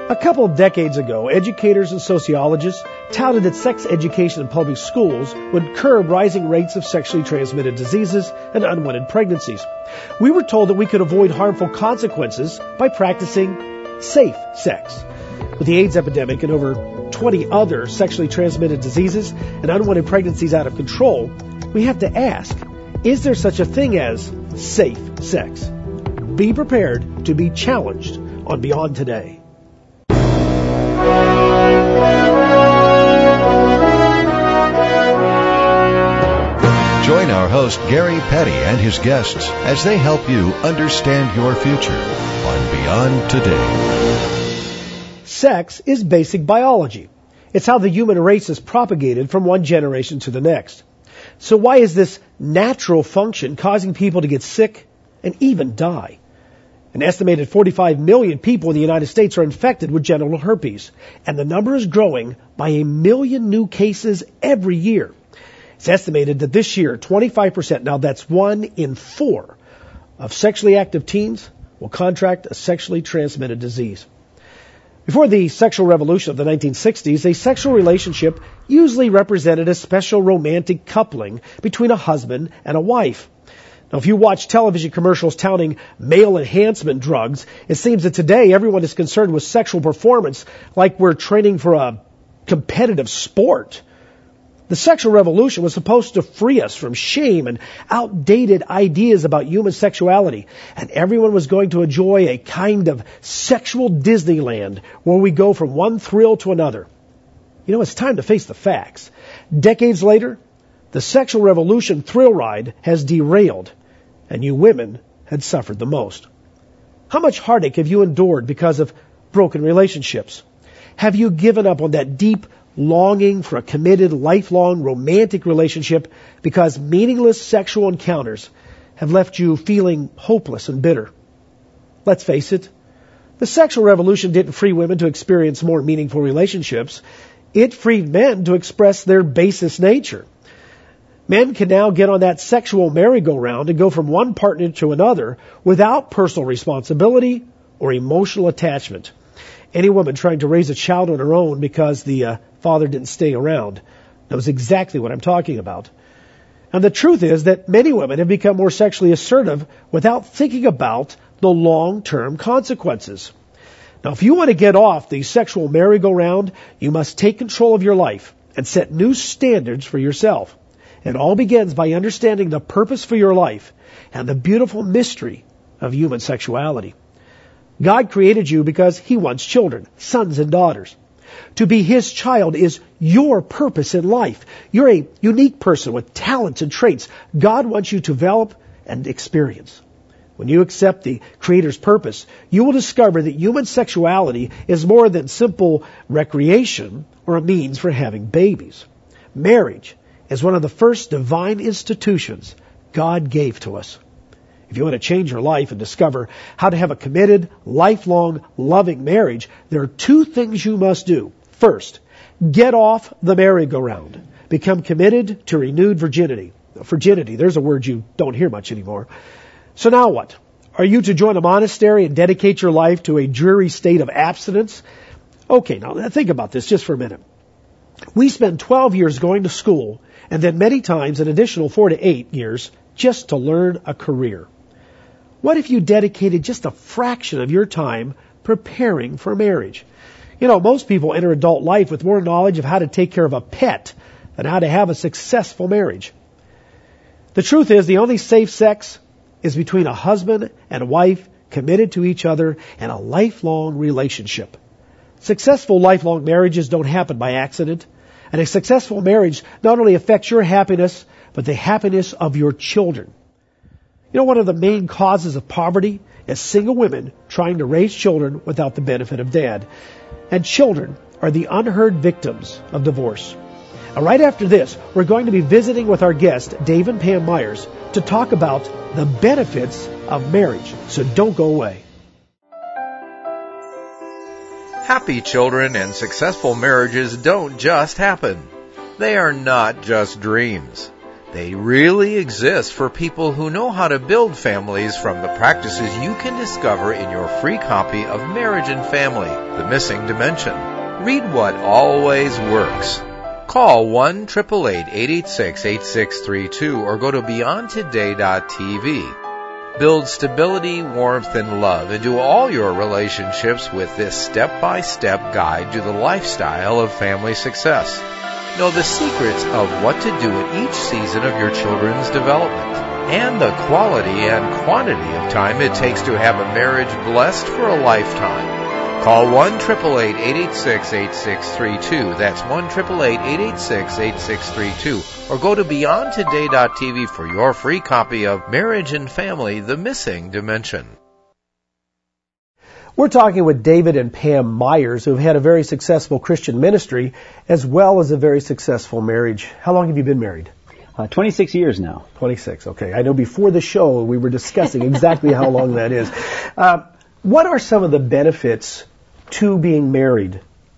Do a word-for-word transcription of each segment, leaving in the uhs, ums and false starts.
A couple of decades ago, educators and sociologists touted that sex education in public schools would curb rising rates of sexually transmitted diseases and unwanted pregnancies. We were told that we could avoid harmful consequences by practicing safe sex. With the AIDS epidemic and over twenty other sexually transmitted diseases and unwanted pregnancies out of control, we have to ask, is there such a thing as safe sex? Be prepared to be challenged on Beyond Today. Join our host, Gary Petty, and his guests as they help you understand your future on Beyond Today. Sex is basic biology. It's how the human race is propagated from one generation to the next. So why is this natural function causing people to get sick and even die? An estimated forty-five million people in the United States are infected with genital herpes, and the number is growing by a million new cases every year. It's estimated that this year, twenty-five percent, now that's one in four, of sexually active teens will contract a sexually transmitted disease. Before the sexual revolution of the nineteen sixties, a sexual relationship usually represented a special romantic coupling between a husband and a wife. Now, if you watch television commercials touting male enhancement drugs, it seems that today everyone is concerned with sexual performance like we're training for a competitive sport. The sexual revolution was supposed to free us from shame and outdated ideas about human sexuality, and everyone was going to enjoy a kind of sexual Disneyland where we go from one thrill to another. You know, it's time to face the facts. Decades later, the sexual revolution thrill ride has derailed, and you women had suffered the most. How much heartache have you endured because of broken relationships? Have you given up on that deep longing for a committed, lifelong, romantic relationship because meaningless sexual encounters have left you feeling hopeless and bitter? Let's face it, the sexual revolution didn't free women to experience more meaningful relationships. It freed men to express their basest nature. Men can now get on that sexual merry-go-round and go from one partner to another without personal responsibility or emotional attachment. Any woman trying to raise a child on her own because the uh, father didn't stay around knows exactly what I'm talking about. And the truth is that many women have become more sexually assertive without thinking about the long-term consequences. Now, if you want to get off the sexual merry-go-round, you must take control of your life and set new standards for yourself. It all begins by understanding the purpose for your life and the beautiful mystery of human sexuality. God created you because He wants children, sons and daughters. To be His child is your purpose in life. You're a unique person with talents and traits God wants you to develop and experience. When you accept the Creator's purpose, you will discover that human sexuality is more than simple recreation or a means for having babies. Marriage is one of the first divine institutions God gave to us. If you want to change your life and discover how to have a committed, lifelong, loving marriage, there are two things you must do. First, get off the merry-go-round. Become committed to renewed virginity. Virginity, there's a word you don't hear much anymore. So now what? Are you to join a monastery and dedicate your life to a dreary state of abstinence? Okay, now think about this just for a minute. We spend twelve years going to school and then many times an additional four to eight years just to learn a career. What if you dedicated just a fraction of your time preparing for marriage? You know, most people enter adult life with more knowledge of how to take care of a pet than how to have a successful marriage. The truth is, the only safe sex is between a husband and a wife committed to each other in a lifelong relationship. Successful lifelong marriages don't happen by accident. And a successful marriage not only affects your happiness, but the happiness of your children. You know, one of the main causes of poverty is single women trying to raise children without the benefit of dad. And children are the unheard victims of divorce. And right after this, we're going to be visiting with our guest, Dave and Pam Myers, to talk about the benefits of marriage. So don't go away. Happy children and successful marriages don't just happen. They are not just dreams. They really exist for people who know how to build families from the practices you can discover in your free copy of Marriage and Family, The Missing Dimension. Read what always works. Call one eight eight eight, eight eight six, eight six three two or go to beyond today dot t v. Build stability, warmth, and love into all your relationships with this step-by-step guide to the lifestyle of family success. Know the secrets of what to do at each season of your children's development and the quality and quantity of time it takes to have a marriage blessed for a lifetime. Call one eight eight eight, eight eight six, eight six three two. That's one eight eight eight, eight eight six, eight six three two. Or go to beyond today dot t v for your free copy of Marriage and Family, The Missing Dimension. We're talking with David and Pam Myers, who have had a very successful Christian ministry as well as a very successful marriage. How long have you been married? Uh, twenty-six years now. twenty-six, okay. I know before the show we were discussing exactly how long that is. Uh, what are some of the benefits to being married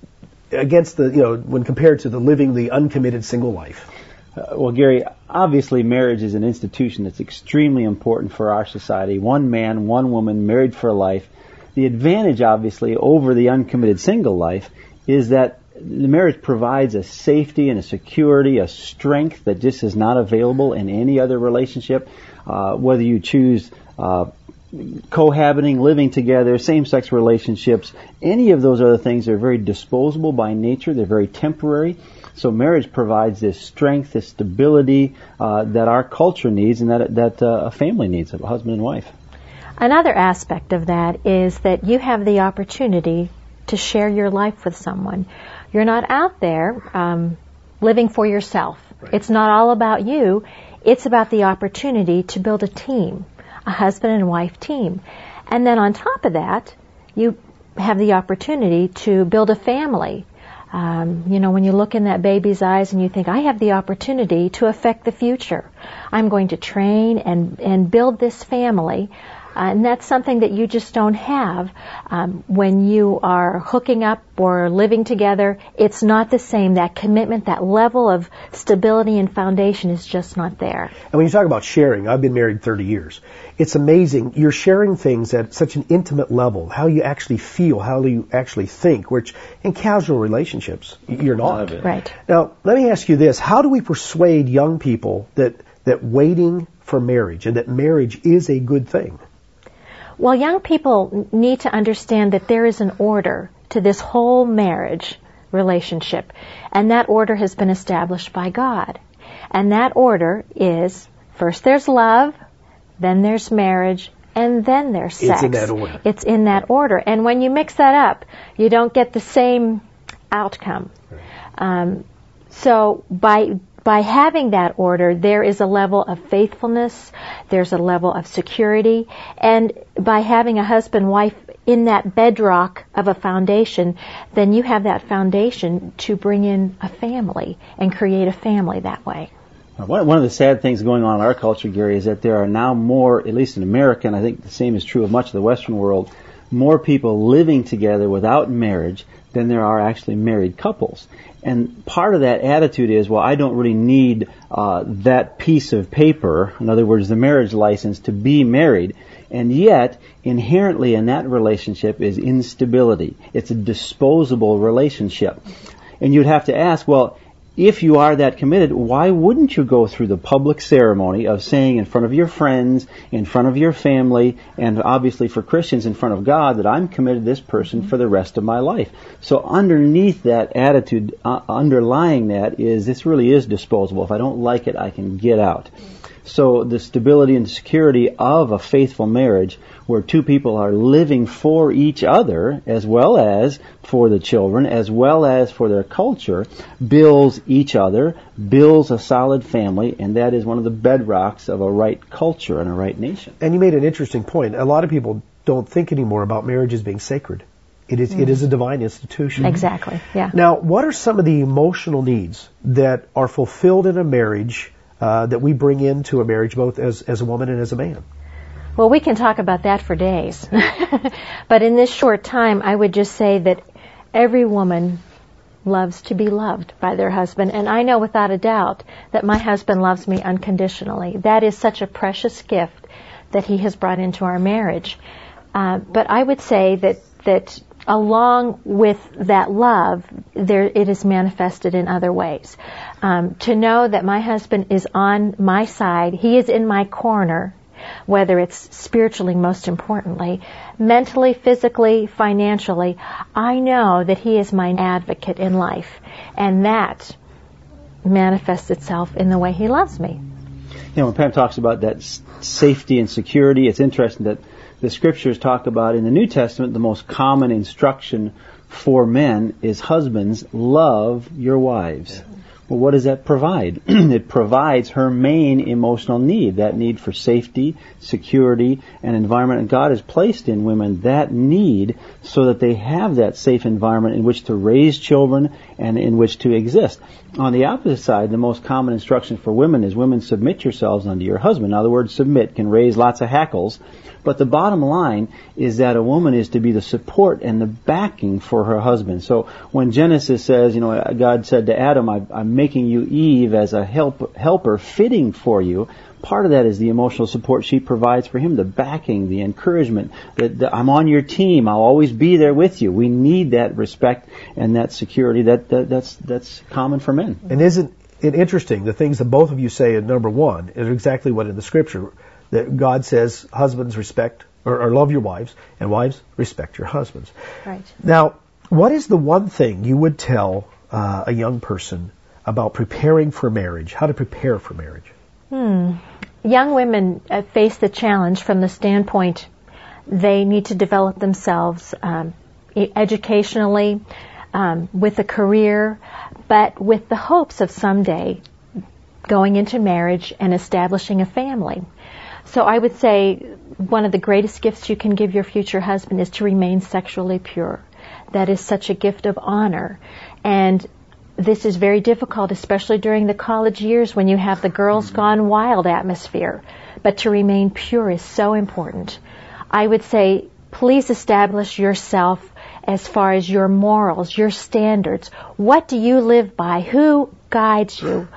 against the, you know, when compared to the living the uncommitted single life? Uh, well, Gary, obviously marriage is an institution that's extremely important for our society. One man, one woman, married for life. The advantage, obviously, over the uncommitted single life is that the marriage provides a safety and a security, a strength that just is not available in any other relationship, uh, whether you choose uh, cohabiting, living together, same-sex relationships. Any of those other things are very disposable by nature. They're very temporary. So marriage provides this strength, this stability uh, that our culture needs and that that uh, a family needs, a husband and wife. Another aspect of that is that you have the opportunity to share your life with someone. You're not out there um, living for yourself. Right. It's not all about you. It's about the opportunity to build a team, a husband and wife team. And then on top of that, you have the opportunity to build a family. Um, you know, when you look in that baby's eyes and you think, I have the opportunity to affect the future. I'm going to train and, and build this family. Uh, and that's something that you just don't have um, when you are hooking up or living together. It's not the same. That commitment, that level of stability and foundation is just not there. And when you talk about sharing, I've been married thirty years. It's amazing. You're sharing things at such an intimate level, how you actually feel, how you actually think, which in casual relationships, you're not. Right. Now, let me ask you this. How do we persuade young people that, that waiting for marriage and that marriage is a good thing? Well, young people need to understand that there is an order to this whole marriage relationship, and that order has been established by God. And that order is, first there's love, then there's marriage, and then there's sex. It's in that order. It's in that order. And when you mix that up, you don't get the same outcome. Um, so by By having that order, there is a level of faithfulness, there's a level of security, and by having a husband-wife in that bedrock of a foundation, then you have that foundation to bring in a family and create a family that way. One of the sad things going on in our culture, Gary, is that there are now more, at least in America, and I think the same is true of much of the Western world, more people living together without marriage than there are actually married couples. And part of that attitude is, well, I don't really need uh, that piece of paper, in other words, the marriage license, to be married. And yet, inherently in that relationship is instability. It's a disposable relationship. And you'd have to ask, well, if you are that committed, why wouldn't you go through the public ceremony of saying in front of your friends, in front of your family, and obviously for Christians in front of God, that I'm committed to this person for the rest of my life? So underneath that attitude, uh, underlying that is, this really is disposable. If I don't like it, I can get out. So the stability and security of a faithful marriage where two people are living for each other as well as for the children, as well as for their culture, builds each other, builds a solid family, and that is one of the bedrocks of a right culture and a right nation. And you made an interesting point. A lot of people don't think anymore about marriage as being sacred. It is, mm. it is a divine institution. Exactly, yeah. Now, what are some of the emotional needs that are fulfilled in a marriage uh, that we bring into a marriage both as, as a woman and as a man? Well, we can talk about that for days. But in this short time, I would just say that every woman loves to be loved by their husband. And I know without a doubt that my husband loves me unconditionally. That is such a precious gift that he has brought into our marriage. Uh, but I would say that, that along with that love, there it is manifested in other ways. Um, to know that my husband is on my side, he is in my corner, whether it's spiritually, most importantly, mentally, physically, financially, I know that he is my advocate in life. And that manifests itself in the way he loves me. You know, when Pam talks about that s- safety and security, it's interesting that the scriptures talk about in the New Testament, the most common instruction for men is husbands, love your wives. Well, what does that provide? It provides her main emotional need, that need for safety, security, and environment. And God has placed in women that need so that they have that safe environment in which to raise children and in which to exist. On the opposite side, the most common instruction for women is women submit yourselves unto your husband. Now, the word submit can raise lots of hackles, but the bottom line is that a woman is to be the support and the backing for her husband. So when Genesis says, you know, God said to Adam, I, I'm making you Eve as a help, helper fitting for you, part of that is the emotional support she provides for him, the backing, the encouragement, that, that I'm on your team, I'll always be there with you. We need that respect and that security. That, that that's that's common for men. And isn't it interesting, the things that both of you say in number one is exactly what in the scripture, that God says husbands respect, or, or love your wives, and wives respect your husbands. Right. Now, what is the one thing you would tell uh, a young person about preparing for marriage, how to prepare for marriage? Hmm. Young women uh, face the challenge from the standpoint they need to develop themselves um, educationally, um, with a career, but with the hopes of someday going into marriage and establishing a family. So I would say one of the greatest gifts you can give your future husband is to remain sexually pure. That is such a gift of honor. And this is very difficult, especially during the college years when you have the girls gone wild atmosphere. But to remain pure is so important. I would say, please establish yourself as far as your morals, your standards. What do you live by? Who guides you?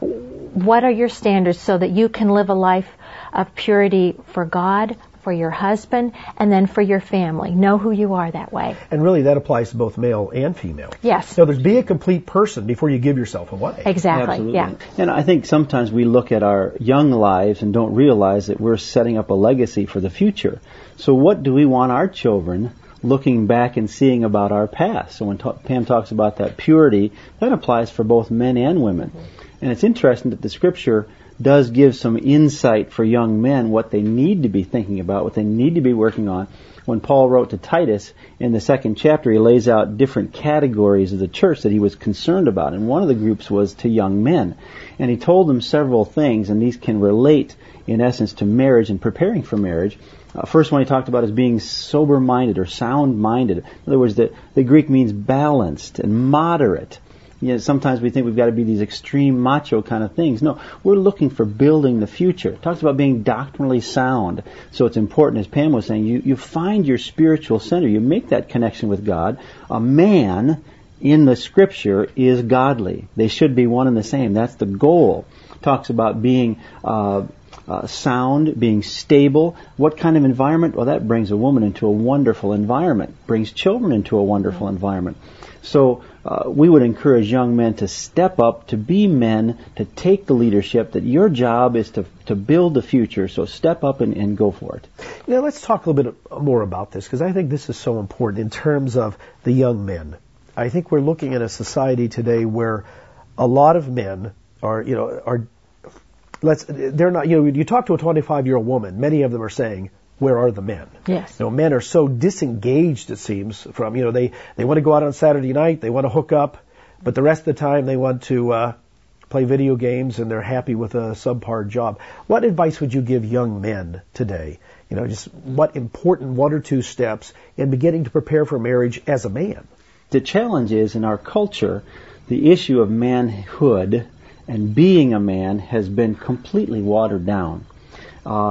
What are your standards so that you can live a life of purity for God, for your husband, and then for your family? Know who you are that way. And really that applies to both male and female. Yes. So there's be a complete person before you give yourself away. Exactly. Absolutely. Yeah. And I think sometimes we look at our young lives and don't realize that we're setting up a legacy for the future. So what do we want our children looking back and seeing about our past? So when ta- Pam talks about that purity, that applies for both men and women. And it's interesting that the scripture does give some insight for young men, what they need to be thinking about, what they need to be working on. When Paul wrote to Titus in the second chapter, he lays out different categories of the church that he was concerned about. And one of the groups was to young men. And he told them several things, and these can relate, in essence, to marriage and preparing for marriage. Uh, first one he talked about is being sober-minded or sound-minded. In other words, the, the Greek means balanced and moderate. You know, sometimes we think we've got to be these extreme macho kind of things. No, we're looking for building the future. It talks about being doctrinally sound. So it's important, as Pam was saying, you, you find your spiritual center. You make that connection with God. A man in the scripture is godly. They should be one and the same. That's the goal. It talks about being uh, uh, sound, being stable. What kind of environment? Well, that brings a woman into a wonderful environment, brings children into a wonderful environment. So uh, we would encourage young men to step up, to be men, to take the leadership, that your job is to, to build the future. So step up and, and go for it. Now let's talk a little bit more about this, because I think this is so important in terms of the young men. I think we're looking at a society today where a lot of men are, you know, are, let's, they're not, you know, you talk to a twenty-five-year-old woman, many of them are saying, where are the men? Yes. You know, men are so disengaged, it seems, from, you know, they, they want to go out on Saturday night, they want to hook up, but the rest of the time they want to uh, play video games and they're happy with a subpar job. What advice would you give young men today? You know, just what important one or two steps in beginning to prepare for marriage as a man? The challenge is, in our culture, the issue of manhood and being a man has been completely watered down. Uh,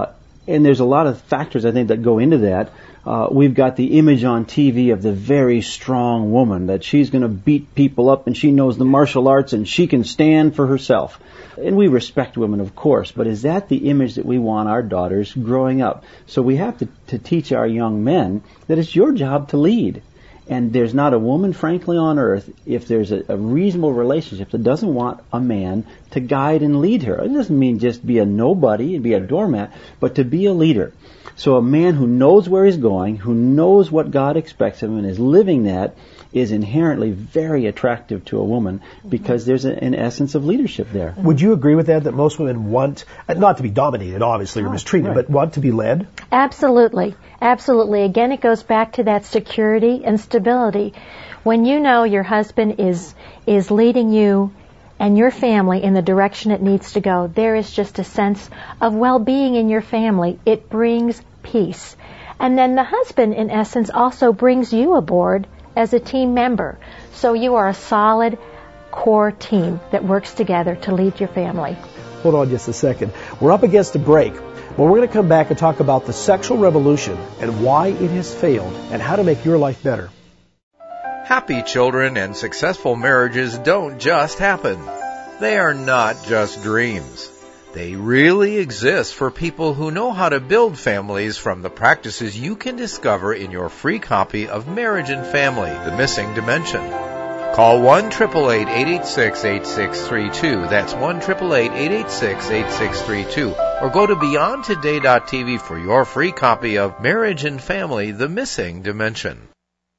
And there's a lot of factors, I think, that go into that. Uh, we've got the image on T V of the very strong woman, that she's going to beat people up and she knows the martial arts and she can stand for herself. And we respect women, of course, but is that the image that we want our daughters growing up? So we have to, to teach our young men that it's your job to lead. And there's not a woman, frankly, on earth, if there's a, a reasonable relationship, that doesn't want a man to guide and lead her. It doesn't mean just be a nobody and be a doormat, but to be a leader. So a man who knows where he's going, who knows what God expects of him and is living that, is inherently very attractive to a woman, because there's a, an essence of leadership there. Would you agree with that, that most women want, not to be dominated, obviously, or mistreated, right. but want to be led? Absolutely. Absolutely. Again, it goes back to that security and stability. When you know your husband is is leading you and your family in the direction it needs to go, there is just a sense of well-being in your family. It brings peace. And then the husband, in essence, also brings you aboard as a team member. So you are a solid core team that works together to lead your family. Hold on just a second. We're up against a break. But we're going to come back and talk about the sexual revolution and why it has failed and how to make your life better. Happy children and successful marriages don't just happen. They are not just dreams. They really exist for people who know how to build families from the practices you can discover in your free copy of Marriage and Family, The Missing Dimension. Call one eight eight eight, eight eight six, eight six three two. That's one eight eight eight, eight eight six, eight six three two. Or go to beyond today dot t v for your free copy of Marriage and Family, The Missing Dimension.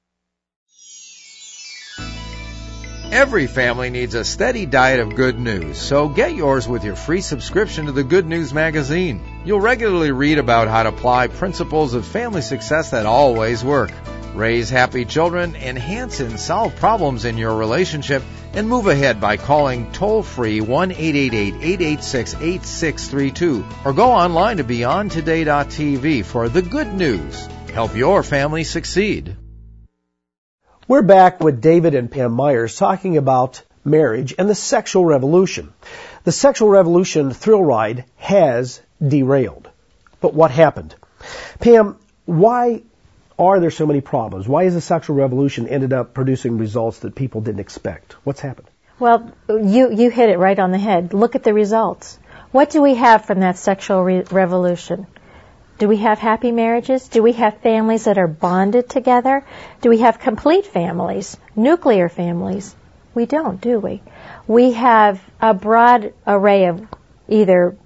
Every family needs a steady diet of good news, so get yours with your free subscription to the Good News magazine. You'll regularly read about how to apply principles of family success that always work. Raise happy children, enhance and solve problems in your relationship, and move ahead by calling toll-free one eight eight eight, eight eight six, eight six three two or go online to beyond today dot t v for the good news. Help your family succeed. We're back with David and Pam Myers talking about marriage and the sexual revolution. The sexual revolution thrill ride has derailed. But what happened? Pam, why are there so many problems? Why has the sexual revolution ended up producing results that people didn't expect? What's happened? Well, you, you hit it right on the head. Look at the results. What do we have from that sexual re- revolution? Do we have happy marriages? Do we have families that are bonded together? Do we have complete families, nuclear families? We don't, do we? We have a broad array of either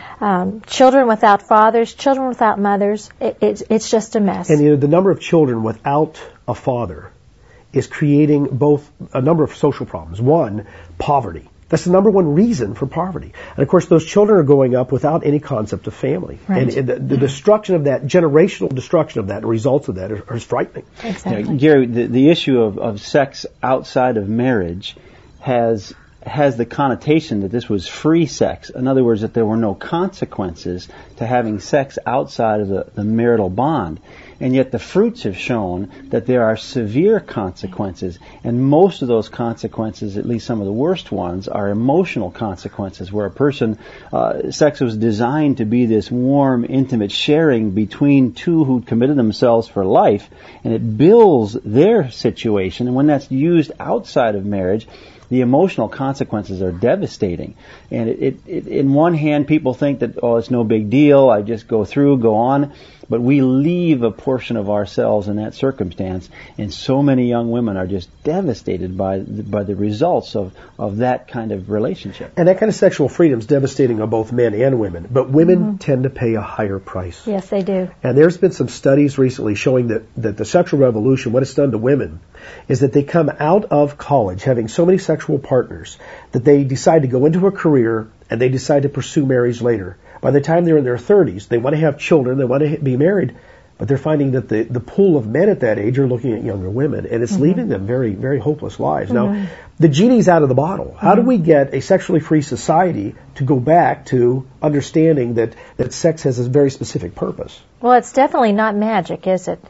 um, children without fathers, children without mothers. It, it, it's just a mess. And you know, the number of children without a father is creating both a number of social problems. One, poverty. That's the number one reason for poverty. And of course, those children are growing up without any concept of family. Right. And, and the, the destruction of that, generational destruction of that, the results of that are, are frightening. Exactly. You know, Gary, the, the issue of, of sex outside of marriage has has the connotation that this was free sex. In other words, that there were no consequences to having sex outside of the, the marital bond. And yet the fruits have shown that there are severe consequences, and most of those consequences, at least some of the worst ones, are emotional consequences, where a person, uh, sex was designed to be this warm, intimate sharing between two who committed themselves for life, and it builds their situation, and when that's used outside of marriage, the emotional consequences are devastating. And it, it, it, in one hand, people think that, oh, it's no big deal, I just go through, go on. But we leave a portion of ourselves in that circumstance, and so many young women are just devastated by the, by the results of, of that kind of relationship. And that kind of sexual freedom is devastating on both men and women. But women mm-hmm. tend to pay a higher price. Yes, they do. And there's been some studies recently showing that, that the sexual revolution, what it's done to women, is that they come out of college having so many sexual partners that they decide to go into a career and they decide to pursue marriage later. By the time they're in their thirties, they want to have children, they want to be married, but they're finding that the, the pool of men at that age are looking at younger women, and it's mm-hmm. leaving them very, very hopeless lives. Mm-hmm. Now, the genie's out of the bottle. How mm-hmm. do we get a sexually free society to go back to understanding that, that sex has a very specific purpose? Well, it's definitely not magic, is it?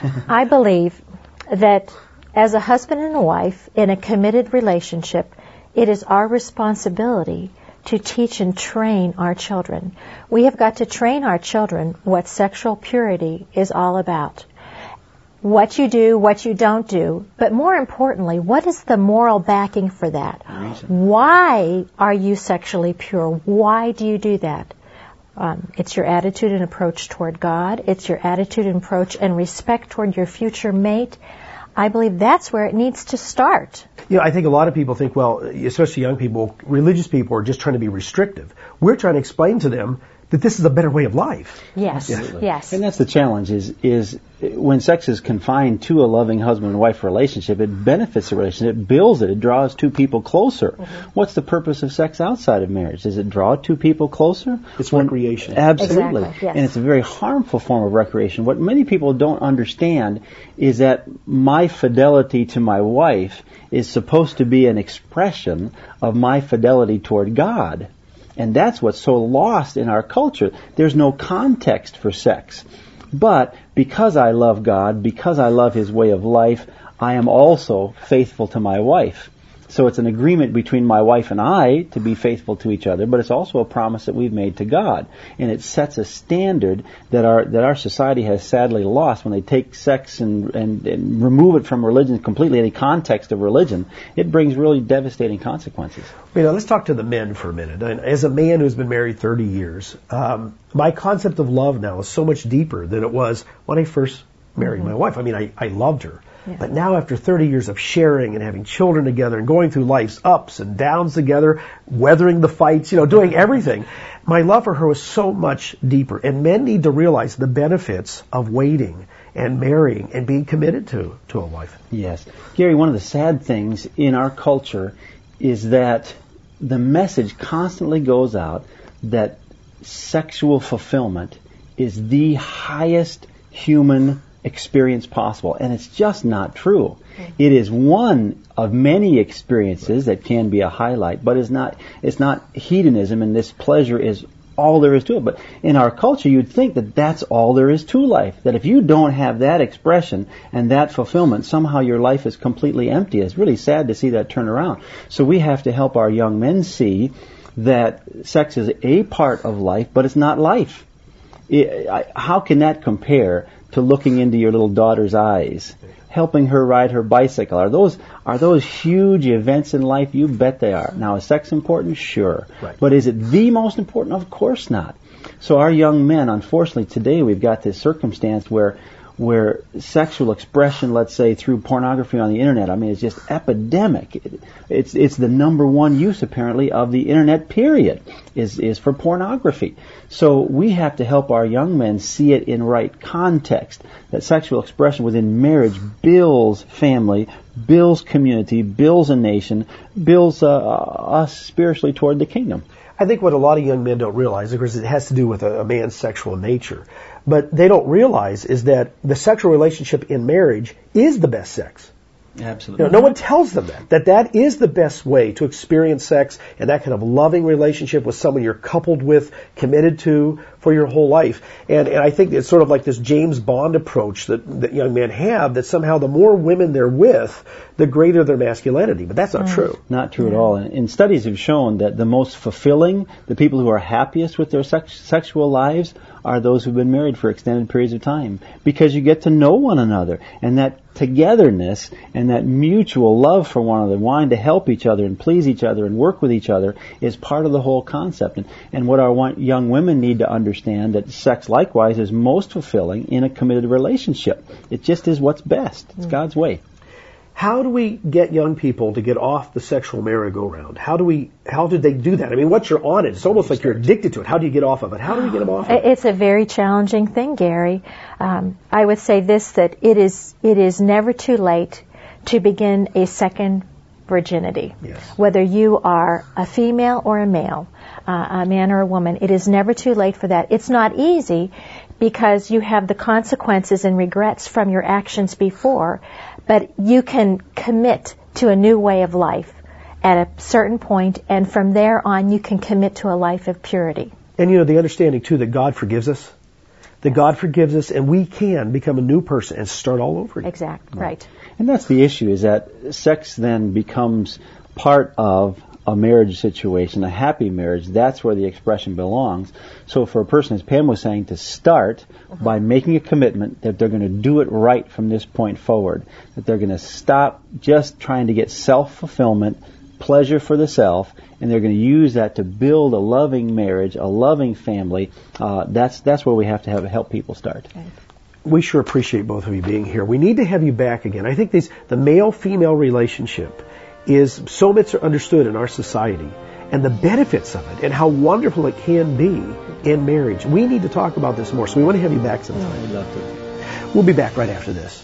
I believe that as a husband and a wife in a committed relationship, it is our responsibility to teach and train our children. We have got to train our children what sexual purity is all about. What you do, what you don't do, but more importantly, what is the moral backing for that? Why are you sexually pure? Why do you do that? Um, it's your attitude and approach toward God. It's your attitude and approach and respect toward your future mate. I believe that's where it needs to start. You know, I think a lot of people think, well, especially young people, religious people are just trying to be restrictive. We're trying to explain to them that this is a better way of life. Yes, Absolutely. yes. And that's the challenge is, is when sex is confined to a loving husband and wife relationship, it benefits the relationship, it builds it, it draws two people closer. Mm-hmm. What's the purpose of sex outside of marriage? Does it draw two people closer? It's recreation. Absolutely. Exactly, yes. And it's a very harmful form of recreation. What many people don't understand is that my fidelity to my wife is supposed to be an expression of my fidelity toward God. And that's what's so lost in our culture. There's no context for sex. But because I love God, because I love His way of life, I am also faithful to my wife. So it's an agreement between my wife and I to be faithful to each other, but it's also a promise that we've made to God. And it sets a standard that our that our society has sadly lost when they take sex and, and, and remove it from religion completely, any context of religion. It brings really devastating consequences. You know, let's talk to the men for a minute. And as a man who's been married thirty years, um, my concept of love now is so much deeper than it was when I first married mm-hmm. my wife. I mean, I, I loved her. Yeah. But now after thirty years of sharing and having children together and going through life's ups and downs together, weathering the fights, you know, doing everything, my love for her was so much deeper. And men need to realize the benefits of waiting and marrying and being committed to, to a wife. Yes. Gary, one of the sad things in our culture is that the message constantly goes out that sexual fulfillment is the highest human experience possible, and it's just not true. It is one of many experiences that can be a highlight, but it's not it's not hedonism, and this pleasure is all there is to it. But in our culture, you'd think that that's all there is to life, that if you don't have that expression and that fulfillment, somehow your life is completely empty. It's really sad to see that turn around. So we have to help our young men see that sex is a part of life, but it's not life. It, I, how can that compare to looking into your little daughter's eyes, helping her ride her bicycle? Are those are those huge events in life? You bet they are. Now, is sex important? Sure. Right. But is it the most important? Of course not. So our young men, unfortunately, today we've got this circumstance where where sexual expression, let's say, through pornography on the internet, I mean, it's just epidemic. It, it's it's the number one use, apparently, of the internet, period, is, is for pornography. So we have to help our young men see it in right context, that sexual expression within marriage builds family, builds community, builds a nation, builds uh, us spiritually toward the kingdom. I think what a lot of young men don't realize, of course, it has to do with a, a man's sexual nature, but they don't realize is that the sexual relationship in marriage is the best sex. Absolutely. You know, no one tells them that, that that is the best way to experience sex and that kind of loving relationship with someone you're coupled with, committed to for your whole life. And, and I think it's sort of like this James Bond approach that, that young men have, that somehow the more women they're with, the greater their masculinity. But that's not mm. true. Not true at all. And, and studies have shown that the most fulfilling, the people who are happiest with their sex, sexual lives are those who've been married for extended periods of time, because you get to know one another, and that togetherness and that mutual love for one another, wanting to help each other and please each other and work with each other, is part of the whole concept. And, and what our young women need to understand, that sex likewise is most fulfilling in a committed relationship. It just is what's best. It's mm. God's way. How do we get young people to get off the sexual merry-go-round? How do we? How do they do that? I mean, once you're on it, it's almost like you're addicted to it. How do you get off of it? How do we get them off of it? It's a very challenging thing, Gary. Um, I would say this, that it is it is never too late to begin a second virginity. Yes. Whether you are a female or a male, uh, a man or a woman, it is never too late for that. It's not easy because you have the consequences and regrets from your actions before, but you can commit to a new way of life at a certain point, and from there on you can commit to a life of purity. And you know, the understanding too that God forgives us, that God forgives us, and we can become a new person and start all over again. Exactly, right. And that's the issue, is that sex then becomes part of a marriage situation, a happy marriage, that's where the expression belongs. So for a person, as Pam was saying, to start uh-huh. by making a commitment that they're going to do it right from this point forward, that they're going to stop just trying to get self-fulfillment, pleasure for the self, and they're going to use that to build a loving marriage, a loving family. Uh, that's that's where we have to have help people start. Okay. We sure appreciate both of you being here. We need to have you back again. I think these, the male-female relationship is so misunderstood in our society, and the benefits of it and how wonderful it can be in marriage. We need to talk about this more, so we want to have you back sometime. Oh, I'd love to. We'll be back right after this.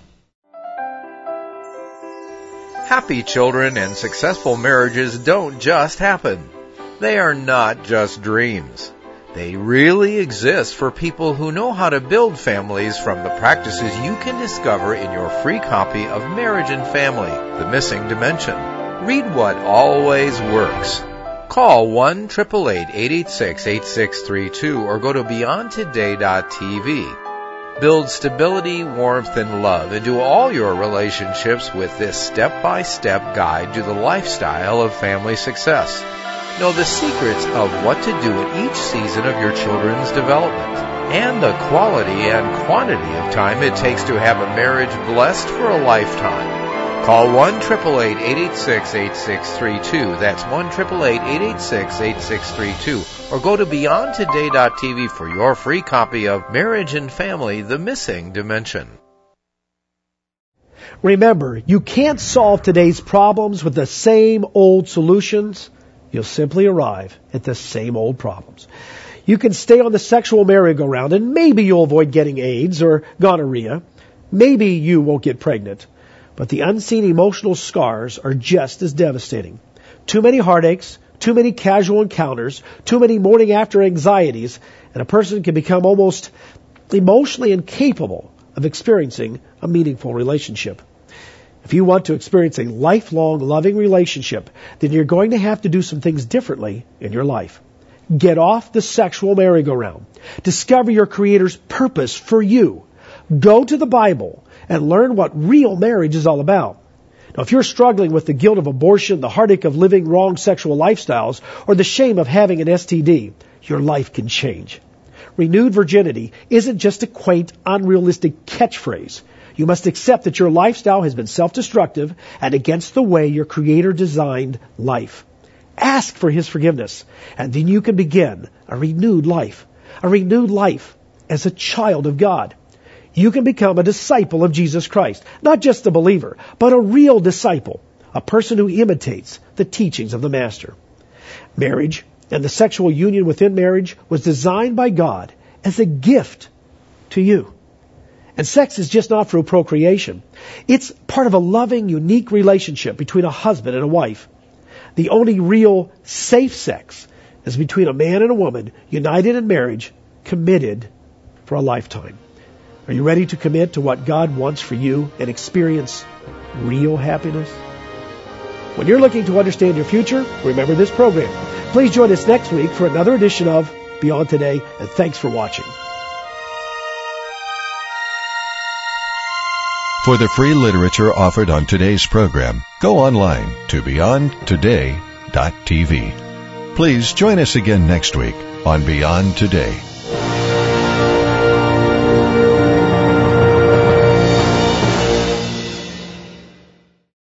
Happy children and successful marriages don't just happen. They are not just dreams. They really exist for people who know how to build families from the practices you can discover in your free copy of Marriage and Family, The Missing Dimension. Read what always works. Call one eight eight eight, eight eight six, eight six three two or go to beyond today dot t v. Build stability, warmth, and love into all your relationships with this step-by-step guide to the lifestyle of family success. Know the secrets of what to do at each season of your children's development and the quality and quantity of time it takes to have a marriage blessed for a lifetime. Call one eight eight eight, eight eight six, eight six three two. That's one eight eight eight, eight eight six, eight six three two. Or go to beyond today dot t v for your free copy of Marriage and Family, The Missing Dimension. Remember, you can't solve today's problems with the same old solutions. You'll simply arrive at the same old problems. You can stay on the sexual merry-go-round and maybe you'll avoid getting AIDS or gonorrhea. Maybe you won't get pregnant. But the unseen emotional scars are just as devastating. Too many heartaches, too many casual encounters, too many morning after anxieties, and a person can become almost emotionally incapable of experiencing a meaningful relationship. If you want to experience a lifelong loving relationship, then you're going to have to do some things differently in your life. Get off the sexual merry-go-round. Discover your Creator's purpose for you. Go to the Bible and learn what real marriage is all about. Now, if you're struggling with the guilt of abortion, the heartache of living wrong sexual lifestyles, or the shame of having an S T D, your life can change. Renewed virginity isn't just a quaint, unrealistic catchphrase. You must accept that your lifestyle has been self-destructive and against the way your Creator designed life. Ask for His forgiveness, and then you can begin a renewed life. A renewed life as a child of God. You can become a disciple of Jesus Christ. Not just a believer, but a real disciple. A person who imitates the teachings of the Master. Marriage and the sexual union within marriage was designed by God as a gift to you. And sex is just not for procreation. It's part of a loving, unique relationship between a husband and a wife. The only real safe sex is between a man and a woman united in marriage, committed for a lifetime. Are you ready to commit to what God wants for you and experience real happiness? When you're looking to understand your future, remember this program. Please join us next week for another edition of Beyond Today, and thanks for watching. For the free literature offered on today's program, go online to beyond today dot t v. Please join us again next week on Beyond Today.